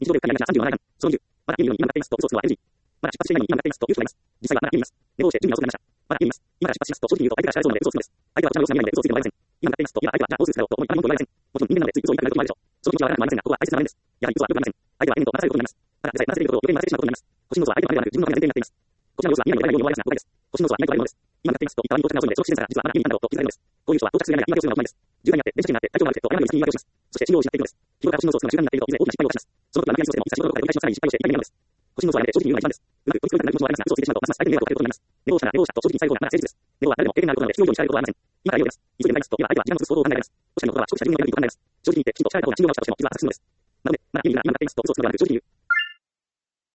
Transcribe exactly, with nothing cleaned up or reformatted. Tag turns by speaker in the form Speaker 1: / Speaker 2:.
Speaker 1: 日常でかなりなさんじゅうななかん、そのにじゅう、まだ意味に今なっていますと、嘘は エヌジー。まだ出発していないのに今なっていますと、いう人がいます。実際はまだ意味ます。寝坊して準備が遅くなりました。まだ意味ます。今から出発しますと、正直に言うと相手から知られそうなので嘘をつくのです。相手は私の様子が見えないので嘘をついてもらえません。今なっていますと、いや相手はじゃあどうする使おうと思い、あまり文句を言われません。もちろん人間なのでつい嘘を言いたくなることもあるでしょう。その気持ちはわからなくもありませんが、ここは大切な場面です。やはり嘘はよくありません。相手は永遠と待たせることになります。ただ、実際待たせていることを予定に待たせてしまうことになります。腰の嘘は相手のためではなく自分のための前提になっています。こちらの様子は見えないので誰にも言われないような誤解です。腰の嘘は意外と悪いものです。今なっていますと言った割に到着な遅いので、その不自然さが実はまだ意味なんだろうと気づかれるのです。こういう人は到着する前に言い訳をするのがおしまいです。渋滞にあって、電車賃があって、体調が悪くてと誤りに先に言い訳をします。そして信用を失っていくのです。日頃から腰の嘘をつくのが習慣になっていると、いずれ大きな失敗を犯します。その時は何回もしても、いざ仕事とかで繰り返しのさらに失敗をしていた意味なのです。腰の嘘はやめて正直に言うのが一番です。うまく取り繕いたくなる気持ちもありますが、嘘をついてしまうと、ますます相手に迷惑をかけることになります。寝坊したら寝坊したと正直に伝える方がまだ誠実です。寝坊は誰でも経験があることなので、必要以上に伝えることはありません。今から家を出ます。急いで向かいますと、いえば相手は時間を潰す行動を考えられます。確かにのことは少しした自分のやるべきと考えます。正直に言って、きちんと伝えた方が信用が落ちたとしても、実は浅く済むのです。なので、まだ意味が今なっていますと嘘をつくのではなく、正直に言う。